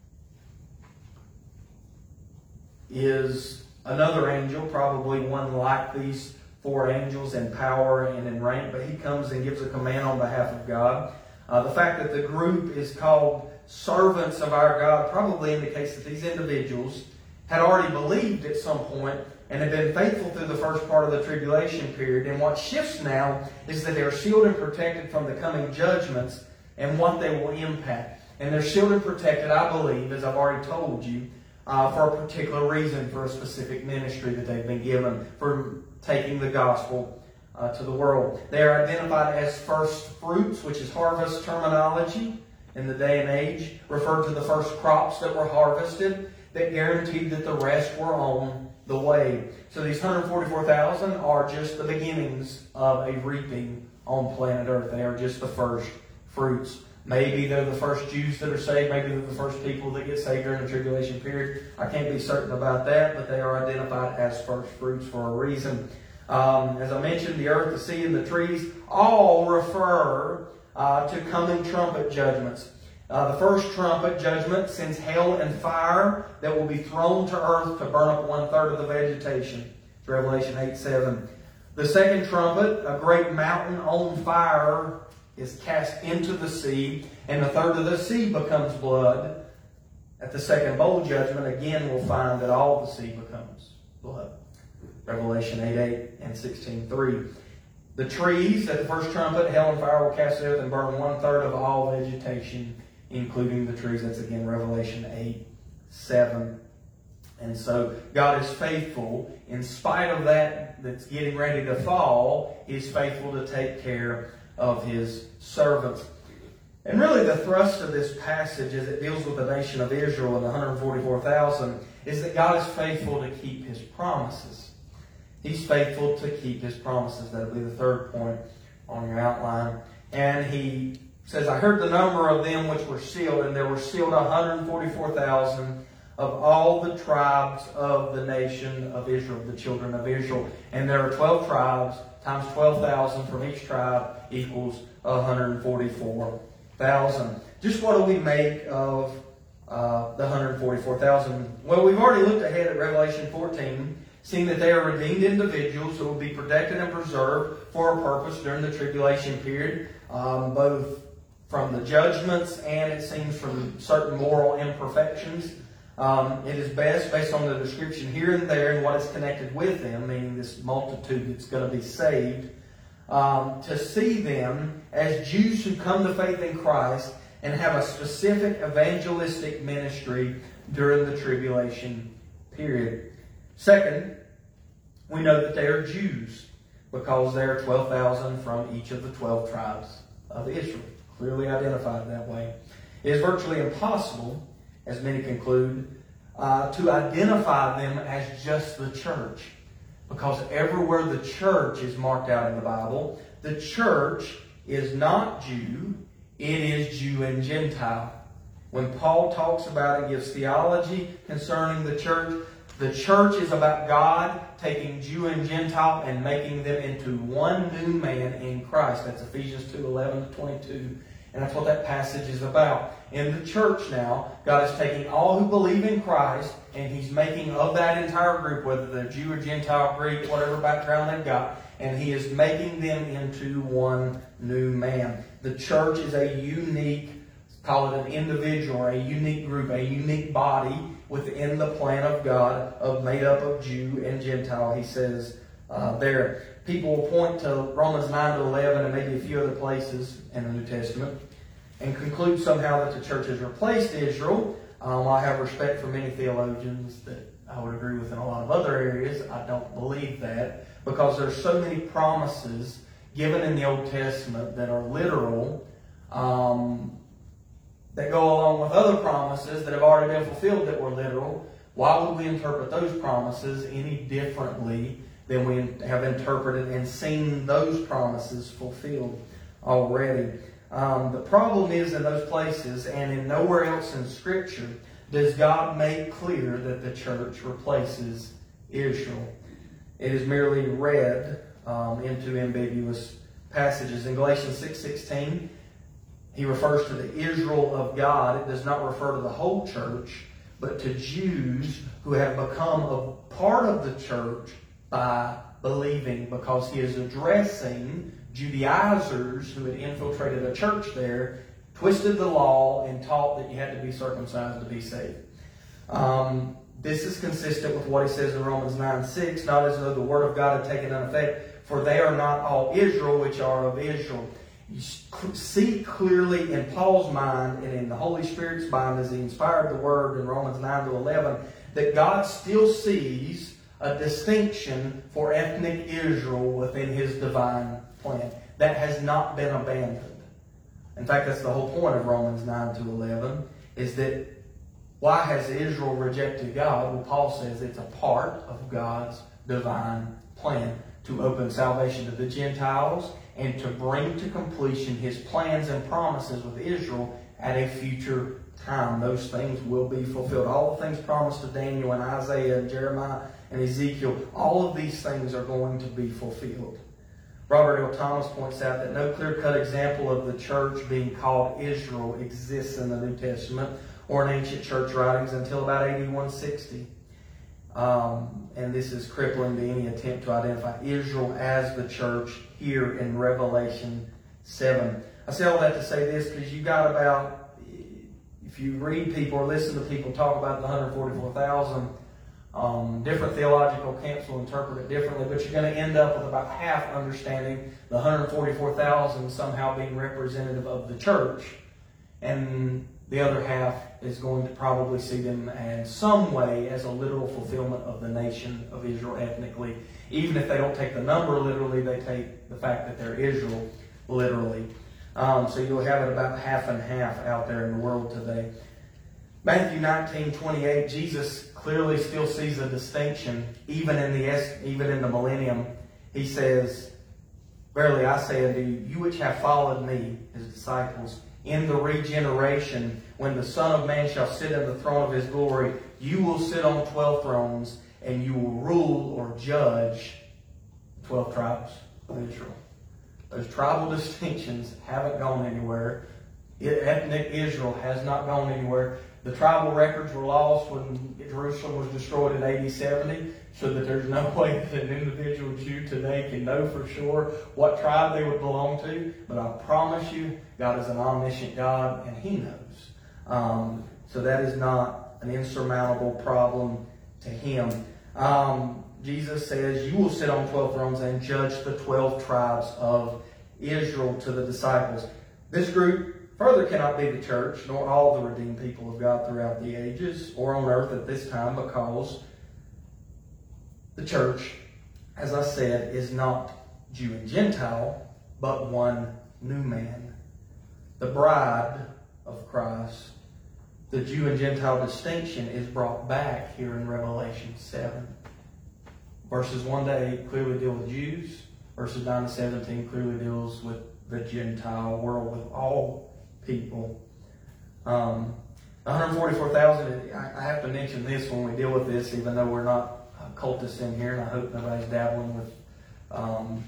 is another angel, probably one like these four angels in power and in rank, but he comes and gives a command on behalf of God. Uh, the fact that the group is called servants of our God probably indicates that these individuals had already believed at some point and had been faithful through the first part of the tribulation period. And what shifts now is that they are sealed and protected from the coming judgments and what they will impact. And they're sealed and protected, I believe, as I've already told you, uh, for a particular reason, for a specific ministry that they've been given, for taking the gospel uh, to the world. They are identified as first fruits, which is harvest terminology in the day and age, referred to the first crops that were harvested that guaranteed that the rest were on the way. So these one hundred forty-four thousand are just the beginnings of a reaping on planet Earth. They are just the first fruits. Maybe they're the first Jews that are saved. Maybe they're the first people that get saved during the tribulation period. I can't be certain about that, but they are identified as first fruits for a reason. Um, as I mentioned, the earth, the sea, and the trees all refer uh, to coming trumpet judgments. Uh, the first trumpet judgment sends hail and fire that will be thrown to earth to burn up one-third of the vegetation. It's Revelation eight seven. The second trumpet, a great mountain on fire, is cast into the sea, and a third of the sea becomes blood. At the second bowl judgment, again, we'll find that all the sea becomes blood. Revelation eight eight and sixteen three. The trees, at the first trumpet, hail and fire will cast to earth and burn one-third of all vegetation, including the trees. That's again Revelation eight seven. And so God is faithful. In spite of that that's getting ready to fall, He is faithful to take care of His servants. And really the thrust of this passage as it deals with the nation of Israel and the one hundred forty-four thousand is that God is faithful to keep His promises. He's faithful to keep His promises. That'll be the third point on your outline. And He says, I heard the number of them which were sealed, and there were sealed one hundred forty-four thousand of all the tribes of the nation of Israel, the children of Israel. And there are twelve tribes, times twelve thousand from each tribe equals one hundred forty-four thousand. Just what do we make of uh, the one hundred forty-four thousand? Well, we've already looked ahead at Revelation fourteen, seeing that they are redeemed individuals who will be protected and preserved for a purpose during the tribulation period, um, both from the judgments and, it seems, from certain moral imperfections. Um, it is best, based on the description here and there and what is connected with them, meaning this multitude that's going to be saved, um, to see them as Jews who come to faith in Christ and have a specific evangelistic ministry during the tribulation period. Second, we know that they are Jews. because there are twelve thousand from each of the twelve tribes of Israel, clearly identified that way. It is virtually impossible, as many conclude, uh, to identify them as just the church, because everywhere the church is marked out in the Bible, the church is not Jew, it is Jew and Gentile. When Paul talks about and gives theology concerning the church, the church is about God taking Jew and Gentile and making them into one new man in Christ. That's Ephesians two, eleven to twenty-two. And that's what that passage is about. In the church now, God is taking all who believe in Christ, and He's making of that entire group, whether they're Jew or Gentile, Greek, whatever background they've got, and He is making them into one new man. The church is a unique, call it an individual, a unique group, a unique body within the plan of God, of made up of Jew and Gentile, he says uh, there. People will point to Romans nine to eleven and maybe a few other places in the New Testament and conclude somehow that the church has replaced Israel. Um, I have respect for many theologians that I would agree with in a lot of other areas. I don't believe that, because there's so many promises given in the Old Testament that are literal, um, that go along with other promises that have already been fulfilled that were literal. Why would we interpret those promises any differently than we have interpreted and seen those promises fulfilled already? Um, the problem is, in those places and in nowhere else in Scripture does God make clear that the church replaces Israel. It is merely read um, into ambiguous passages. In Galatians six sixteen, he refers to the Israel of God. It does not refer to the whole church, but to Jews who have become a part of the church by believing, because he is addressing Judaizers who had infiltrated a church there, twisted the law, and taught that you had to be circumcised to be saved. Um, this is consistent with what he says in Romans nine six, not as though the word of God had taken effect, for they are not all Israel which are of Israel. You see clearly in Paul's mind and in the Holy Spirit's mind as he inspired the word in Romans nine to eleven that God still sees a distinction for ethnic Israel within His divine plan. That has not been abandoned. In fact, that's the whole point of Romans nine to eleven, is that why has Israel rejected God? Well, Paul says it's a part of God's divine plan to open salvation to the Gentiles and to bring to completion His plans and promises with Israel at a future time. Those things will be fulfilled. All the things promised to Daniel and Isaiah and Jeremiah and Ezekiel, all of these things are going to be fulfilled. Robert L. Thomas points out that no clear-cut example of the church being called Israel exists in the New Testament or in ancient church writings until about A D one sixty. Um, and this is crippling to any attempt to identify Israel as the church here in Revelation seven. I say all that to say this because you got about, if you read people or listen to people talk about the one hundred forty-four thousand, um, different theological camps will interpret it differently, but you're going to end up with about half understanding the one hundred forty-four thousand somehow being representative of the church, and the other half is going to probably see them in some way as a literal fulfillment of the nation of Israel ethnically. Even if they don't take the number literally, they take the fact that they're Israel literally. Um, so you'll have it about half and half out there in the world today. Matthew nineteen twenty-eight, Jesus clearly still sees a distinction, even in the even in the millennium. He says, "Verily I say unto you, you which have followed me," His disciples, "in the regeneration, when the Son of Man shall sit in the throne of His glory, you will sit on twelve thrones, and you will rule or judge the twelve tribes of Israel." Those tribal distinctions haven't gone anywhere. Ethnic Israel has not gone anywhere. The tribal records were lost when Jerusalem was destroyed in A D seventy, so that there's no way that an individual Jew today can know for sure what tribe they would belong to. But I promise you, God is an omniscient God, and He knows. Um, so that is not an insurmountable problem to Him. Um, Jesus says, "You will sit on twelve thrones and judge the twelve tribes of Israel," to the disciples. This group further cannot be the church, nor all the redeemed people of God throughout the ages or on earth at this time, because the church, as I said, is not Jew and Gentile, but one new man. The bride of Christ. The Jew and Gentile distinction is brought back here in Revelation seven. Verses one to eight clearly deal with Jews. Verses nine to seventeen clearly deals with the Gentile world, with all people. Um, one hundred forty-four thousand, I have to mention this when we deal with this, even though we're not cultists in here, and I hope nobody's dabbling with um,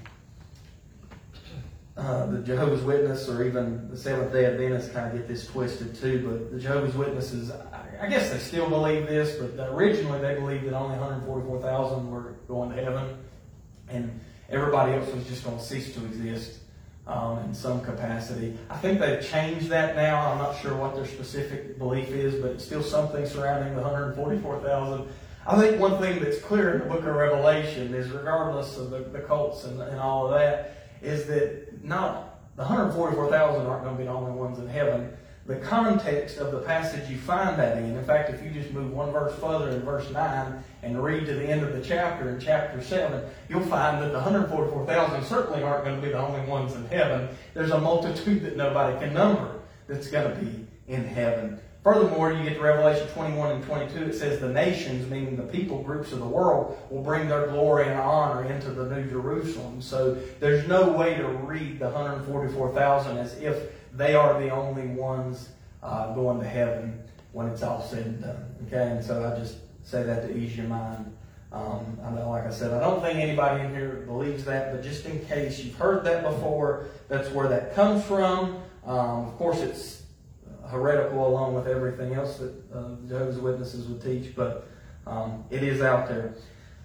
uh, the Jehovah's Witness or even the Seventh-day Adventists kind of get this twisted too. But the Jehovah's Witnesses, I, I guess they still believe this, but originally they believed that only one hundred forty-four thousand were going to heaven, and everybody else was just going to cease to exist um, in some capacity. I think they've changed that now. I'm not sure what their specific belief is, but it's still something surrounding the one hundred forty-four thousand. I think one thing that's clear in the book of Revelation is, regardless of the, the cults and, and all of that, is that not the one hundred forty-four thousand aren't going to be the only ones in heaven. The context of the passage you find that in, in fact, if you just move one verse further in verse nine and read to the end of the chapter in chapter seven, you'll find that the one hundred forty-four thousand certainly aren't going to be the only ones in heaven. There's a multitude that nobody can number that's going to be in heaven. Furthermore, you get to Revelation twenty-one and twenty-two, it says the nations, meaning the people groups of the world, will bring their glory and honor into the New Jerusalem. So there's no way to read the one hundred forty-four thousand as if they are the only ones uh, going to heaven when it's all said and done. Okay, and so I just say that to ease your mind. Um, I know, like I said, I don't think anybody in here believes that, but just in case you've heard that before, that's where that comes from. Um, of course, it's heretical along with everything else that uh, Jehovah's Witnesses would teach, but um, it is out there.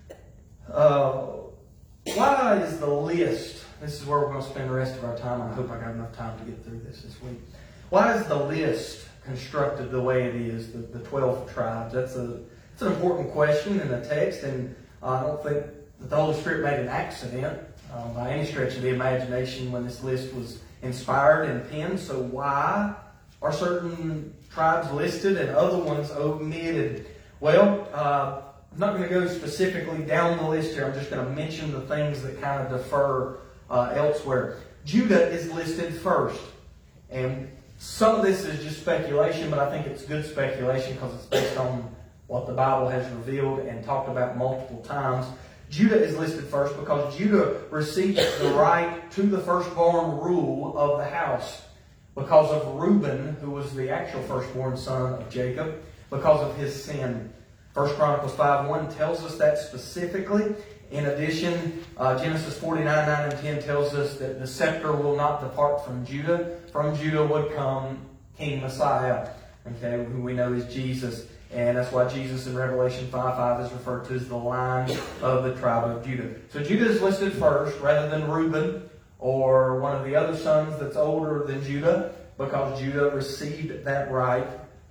Uh, why is the list, this is where we're going to spend the rest of our time, and I hope I got enough time to get through this this week. Why is the list constructed the way it is, the, the twelve tribes? That's a it's an important question in the text, and uh, I don't think that the Holy Spirit made an accident um, by any stretch of the imagination when this list was inspired and penned. So why are certain tribes listed and other ones omitted? Well, uh, I'm not going to go specifically down the list here. I'm just going to mention the things that kind of defer uh, elsewhere. Judah is listed first. And some of this is just speculation, but I think it's good speculation because it's based on what the Bible has revealed and talked about multiple times. Judah is listed first because Judah received the right to the firstborn rule of the house because of Reuben, who was the actual firstborn son of Jacob, because of his sin. First Chronicles five one tells us that specifically. In addition, uh, Genesis forty-nine nine and ten tells us that the scepter will not depart from Judah. From Judah would come King Messiah, okay, who we know is Jesus. And that's why Jesus in Revelation five five is referred to as the line of the tribe of Judah. So Judah is listed first rather than Reuben or one of the other sons that's older than Judah, because Judah received that right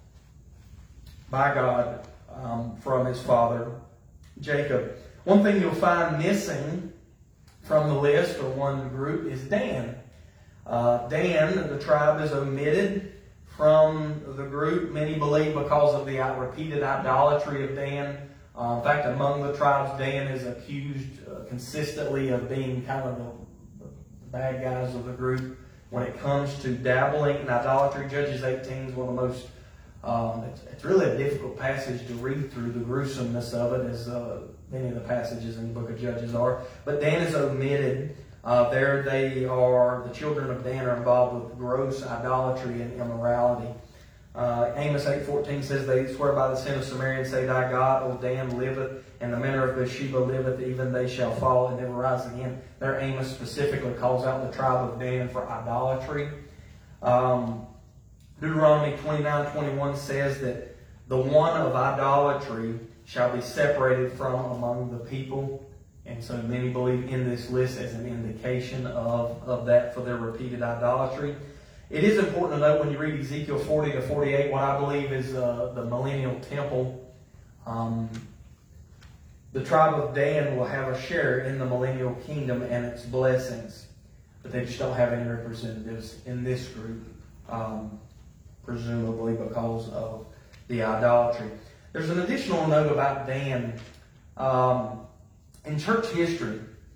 by God um, from his father Jacob. One thing you'll find missing from the list, or one group, is Dan. Uh, Dan, the tribe, is omitted from the group. Many believe because of the repeated idolatry of Dan. Uh, in fact, among the tribes, Dan is accused uh, consistently of being kind of the, the bad guys of the group when it comes to dabbling in idolatry. Judges eighteen is one of the most, um, it's, it's really a difficult passage to read through, the gruesomeness of it, as uh, many of the passages in the book of Judges are. But Dan is omitted. Uh, there they are, the children of Dan are involved with gross idolatry and immorality. Uh, Amos eight fourteen says, they swear by the sin of Samaria and say, thy God, O Dan, liveth, and the manner of Bathsheba liveth, even they shall fall and never rise again. There Amos specifically calls out the tribe of Dan for idolatry. Um, Deuteronomy twenty-nine twenty-one says that the one of idolatry shall be separated from among the people. And so many believe in this list as an indication of, of that for their repeated idolatry. It is important to note when you read Ezekiel forty to forty-eight, what I believe is uh, the millennial temple. Um, the tribe of Dan will have a share in the millennial kingdom and its blessings. But they just don't have any representatives in this group, um, presumably because of the idolatry. There's an additional note about Dan. Um, In church history,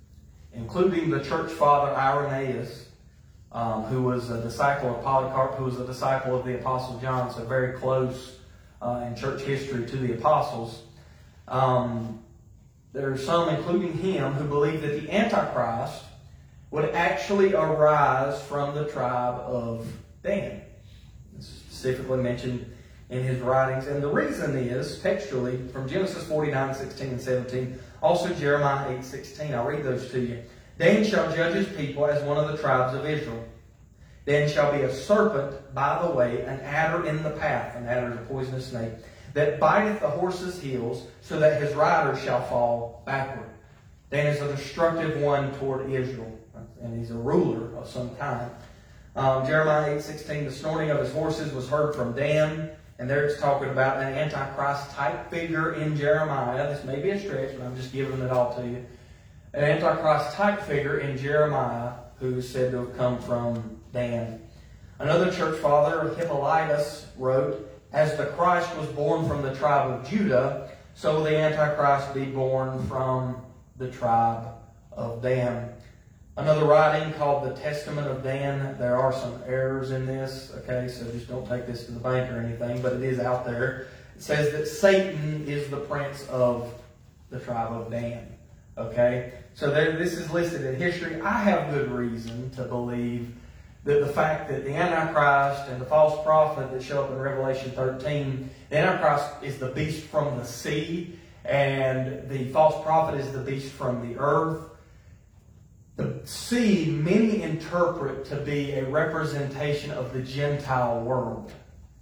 including the church father Irenaeus, um, who was a disciple of Polycarp, who was a disciple of the Apostle John, so very close uh, in church history to the apostles. Um, there are some, including him, who believe that the Antichrist would actually arise from the tribe of Dan. It's specifically mentioned in his writings. And the reason is, textually, from Genesis forty-nine, sixteen, and seventeen, also Jeremiah eight, sixteen. I'll read those to you. Dan shall judge his people as one of the tribes of Israel. Dan shall be a serpent by the way, an adder in the path. An adder is a poisonous snake, that biteth the horse's heels, so that his rider shall fall backward. Dan is a destructive one toward Israel, and he's a ruler of some kind. Um, Jeremiah eight, sixteen, the snorting of his horses was heard from Dan. And there it's talking about an Antichrist type figure in Jeremiah. This may be a stretch, but I'm just giving it all to you. An Antichrist type figure in Jeremiah who is said to have come from Dan. Another church father, Hippolytus, wrote, as the Christ was born from the tribe of Judah, so will the Antichrist be born from the tribe of Dan. Another writing called the Testament of Dan. There are some errors in this, okay, so just don't take this to the bank or anything, but it is out there. It says that Satan is the prince of the tribe of Dan, okay? So there, this is listed in history. I have good reason to believe that the fact that the Antichrist and the false prophet that show up in Revelation thirteen, the Antichrist is the beast from the sea, and the false prophet is the beast from the earth. The sea, many interpret to be a representation of the Gentile world.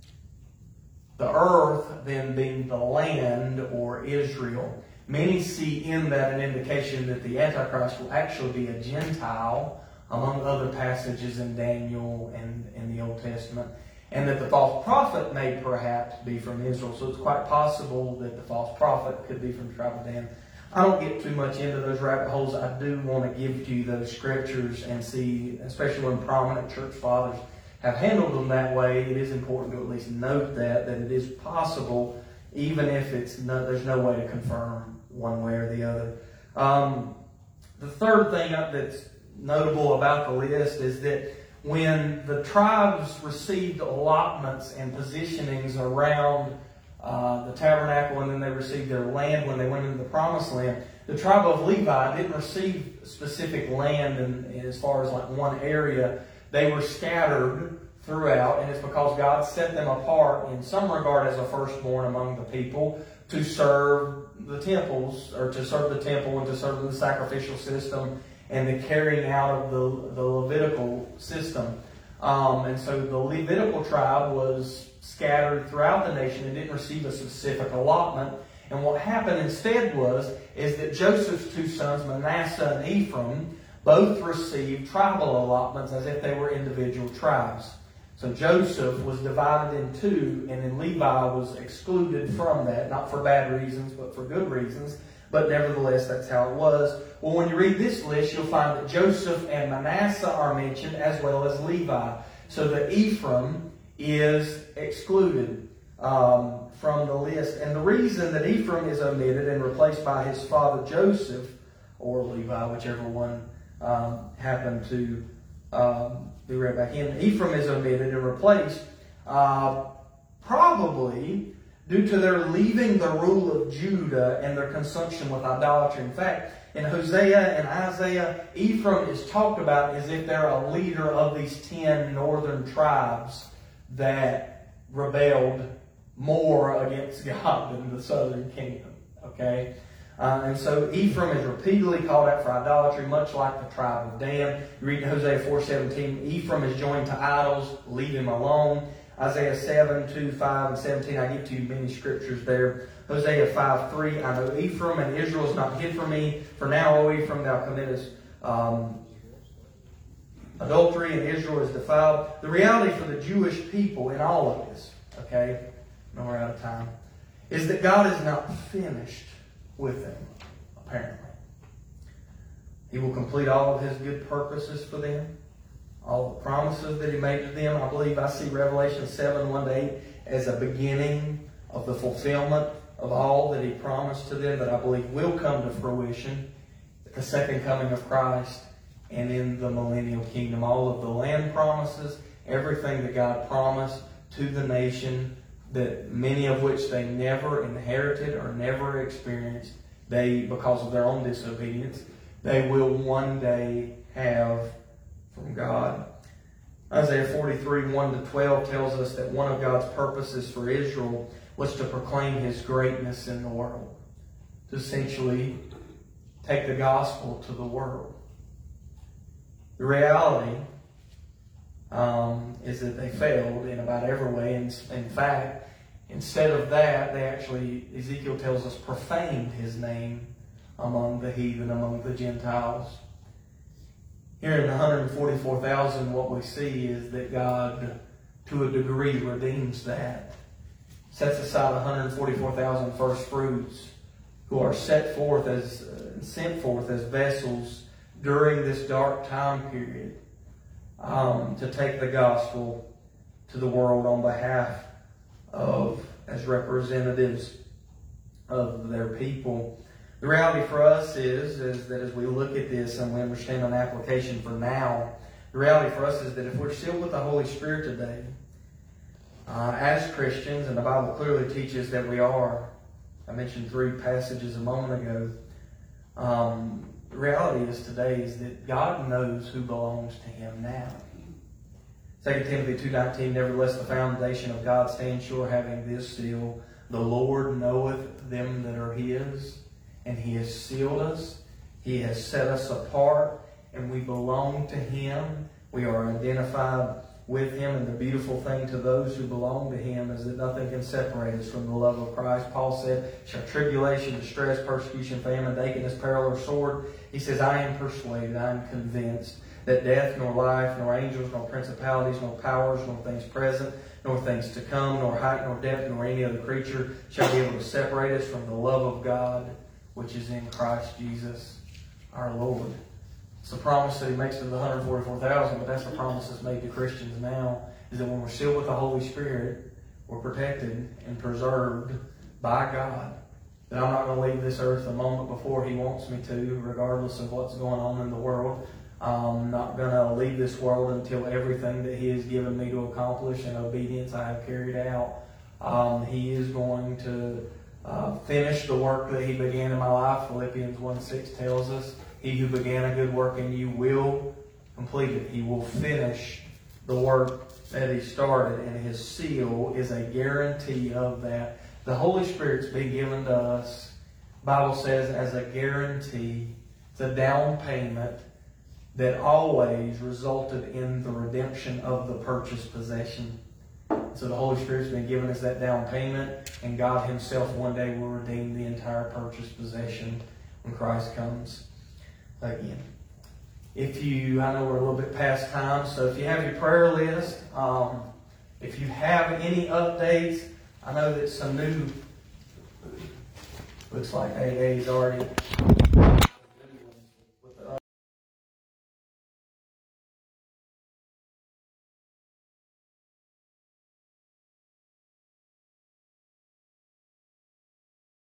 The earth then being the land or Israel. Many see in that an indication that the Antichrist will actually be a Gentile, among other passages in Daniel and in the Old Testament, and that the false prophet may perhaps be from Israel. So it's quite possible that the false prophet could be from the tribe of Dan. I don't get too much into those rabbit holes. I do want to give to you those scriptures and see, especially when prominent church fathers have handled them that way, it is important to at least note that, that it is possible, even if it's no, there's no way to confirm one way or the other. Um, the third thing that's notable about the list is that when the tribes received allotments and positionings around uh, the tabernacle, and then they received their land when they went into the promised land, the tribe of Levi didn't receive specific land in, in as far as like one area. They were scattered throughout, and it's because God set them apart in some regard as a firstborn among the people to serve the temples, or to serve the temple and to serve the sacrificial system and the carrying out of the, the Levitical system. Um, and so the Levitical tribe was scattered throughout the nation and didn't receive a specific allotment. And what happened instead was, is that Joseph's two sons, Manasseh and Ephraim, both received tribal allotments as if they were individual tribes. So Joseph was divided in two, and then Levi was excluded from that, not for bad reasons, but for good reasons. But nevertheless, that's how it was. Well, when you read this list, you'll find that Joseph and Manasseh are mentioned as well as Levi. So that Ephraim is excluded um, from the list. And the reason that Ephraim is omitted and replaced by his father Joseph, or Levi, whichever one um, happened to um, be read back in, Ephraim is omitted and replaced uh, probably due to their leaving the rule of Judah and their consumption with idolatry. In fact, in Hosea and Isaiah, Ephraim is talked about as if they're a leader of these ten northern tribes that rebelled more against God than the southern kingdom. Okay? Uh, and so Ephraim is repeatedly called out for idolatry, much like the tribe of Dan. You read in Hosea four seventeen, Ephraim is joined to idols, leave him alone. Isaiah seven, two, five, and seventeen, I give to you many scriptures there. Hosea five, three, I know Ephraim, and Israel is not hid from me. For now, O Ephraim, thou committest um, adultery, and Israel is defiled. The reality for the Jewish people in all of this, okay, no, we're out of time, is that God is not finished with them, apparently. He will complete all of His good purposes for them. All the promises that He made to them. I believe I see Revelation seven, one to eight as a beginning of the fulfillment of all that He promised to them that I believe will come to fruition. the second coming of Christ, and in the millennial kingdom. All of the land promises, everything that God promised to the nation, that many of which they never inherited or never experienced, they, because of their own disobedience, they will one day have from God. Isaiah forty-three, one to twelve tells us that one of God's purposes for Israel was to proclaim His greatness in the world. To essentially take the gospel to the world. The reality um, is that they failed in about every way. In, in fact, instead of that, they actually, Ezekiel tells us, profaned His name among the heathen, among the Gentiles. Here in the one hundred forty-four thousand, what we see is that God, to a degree, redeems that. Sets aside one hundred forty-four thousand first fruits who are set forth as, uh, sent forth as vessels during this dark time period um, to take the gospel to the world on behalf of, as representatives of their people. The reality for us is, is that as we look at this and we understand an application for now, the reality for us is that if we're sealed with the Holy Spirit today, uh, as Christians, and the Bible clearly teaches that we are, I mentioned three passages a moment ago, um, the reality is today is that God knows who belongs to Him now. Second Timothy two nineteen, nevertheless the foundation of God stands sure, having this seal, the Lord knoweth them that are His, and He has sealed us, He has set us apart, and we belong to Him. We are identified with Him, and the beautiful thing to those who belong to Him is that nothing can separate us from the love of Christ. Paul said, shall tribulation, distress, persecution, famine, nakedness, peril, or sword? He says, I am persuaded, I am convinced that death, nor life, nor angels, nor principalities, nor powers, nor things present, nor things to come, nor height, nor depth, nor any other creature shall be able to separate us from the love of God, which is in Christ Jesus our Lord. It's the promise that He makes to the one hundred forty-four thousand, but that's the promise that's made to Christians now, is that when we're sealed with the Holy Spirit, we're protected and preserved by God. That I'm not going to leave this earth a moment before He wants me to, regardless of what's going on in the world. I'm not going to leave this world until everything that He has given me to accomplish in obedience I have carried out. Um, he is going to uh, finish the work that He began in my life. Philippians one six tells us, He who began a good work in you will complete it. He will finish the work that He started, and His seal is a guarantee of that. The Holy Spirit's been given to us, the Bible says, as a guarantee. It's a down payment that always resulted in the redemption of the purchased possession. So the Holy Spirit's been given us that down payment, and God Himself one day will redeem the entire purchased possession when Christ comes again. If you, I know we're a little bit past time, so if you have your prayer list, um, if you have any updates, I know that some new, looks like A A's already